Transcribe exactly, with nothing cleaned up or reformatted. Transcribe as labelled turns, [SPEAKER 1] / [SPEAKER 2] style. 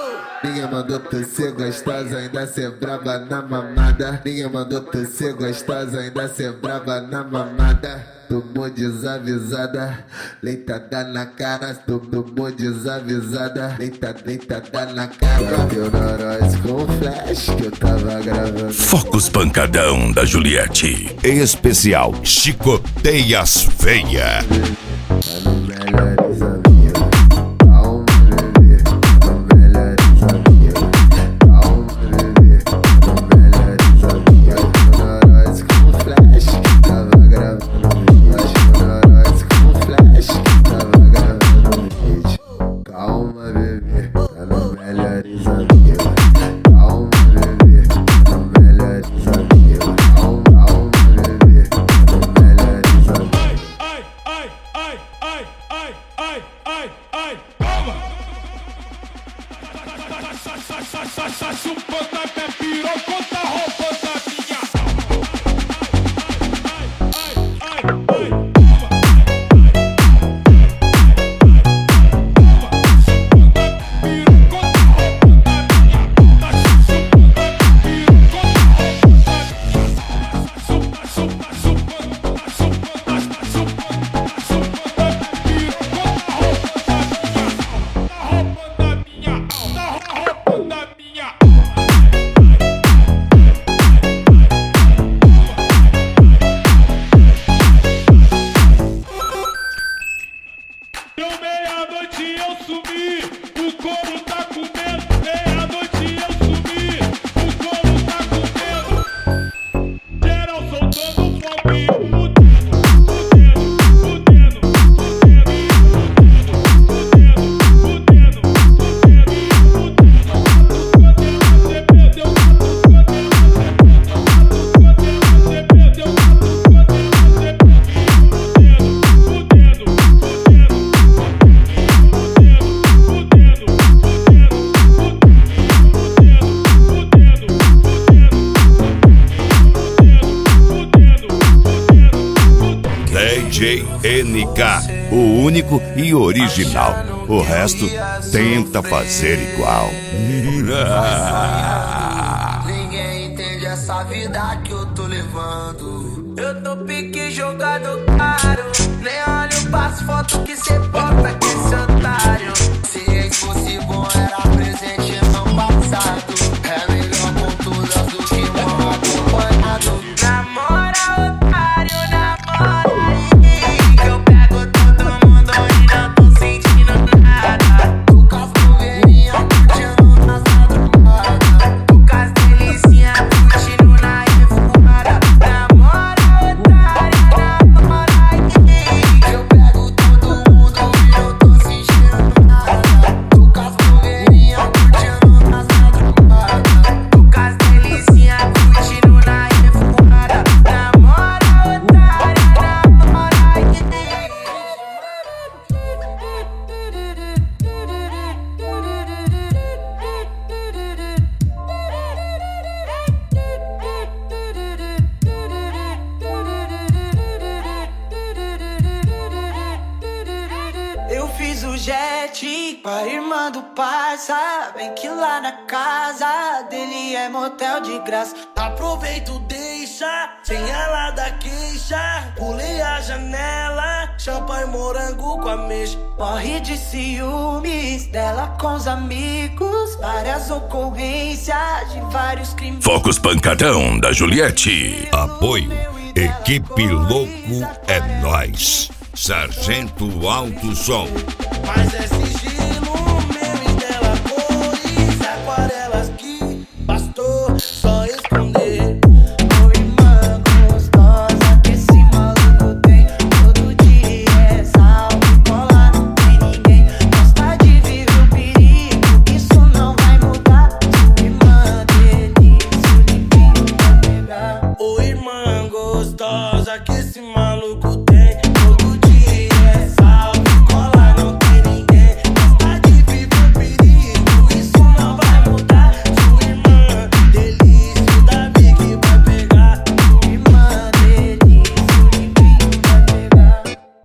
[SPEAKER 1] Ninguém mandou tu ser gostosa, ainda ser braba na mamada. Ninguém mandou tu ser gostosa, ainda ser braba na mamada. Tomou desavisada, leitada na cara. Tomou desavisada, leita, leitada na cara. Bateu na nós com flash que eu tava gravando.
[SPEAKER 2] Focus Pancadão da Juliette. Em especial, Chicoteias Feia.
[SPEAKER 1] Melhores amigos, calma bebê, melhores amigos, calma bebê, melhores amigos. Nós com flash que tava gravando vídeo, nós com flash que tava gravando vídeo. Calma bebê, tá no melhores amigos, calma bebê, no melhores amigos, calma, calma bebê, no melhores amigos.
[SPEAKER 3] Ai, ai, ai, ai, ai, ai, ai, ai, calma! Chupando a minha piroca, tá roubando a minha. Ai, ai, ai, ai,
[SPEAKER 2] D J N K, o único e original. O resto tenta fazer igual.
[SPEAKER 4] Ninguém entende essa vida que eu tô levando. Eu tô pique jogado caro. Nem olho pras fotos que cê posta que esse otário. Se ex fosse bom era presente não passado. É melhor com todas do que mal acompanhado. Namora otário, namora.
[SPEAKER 5] Fiz o jet com a irmã do parça. Bem que lá na casa dele é motel de graça. Aproveito, deixa, sem ela dar queixa. Pulei a janela, champanhe morango com ameixa. Morre de ciúmes dela com os amigos. Várias ocorrências de vários crimes.
[SPEAKER 2] Focus Pancadão da Juliette. Apoio, Equipe Louco é Nós. Sargento Alto Som.
[SPEAKER 5] Mas é sigilo.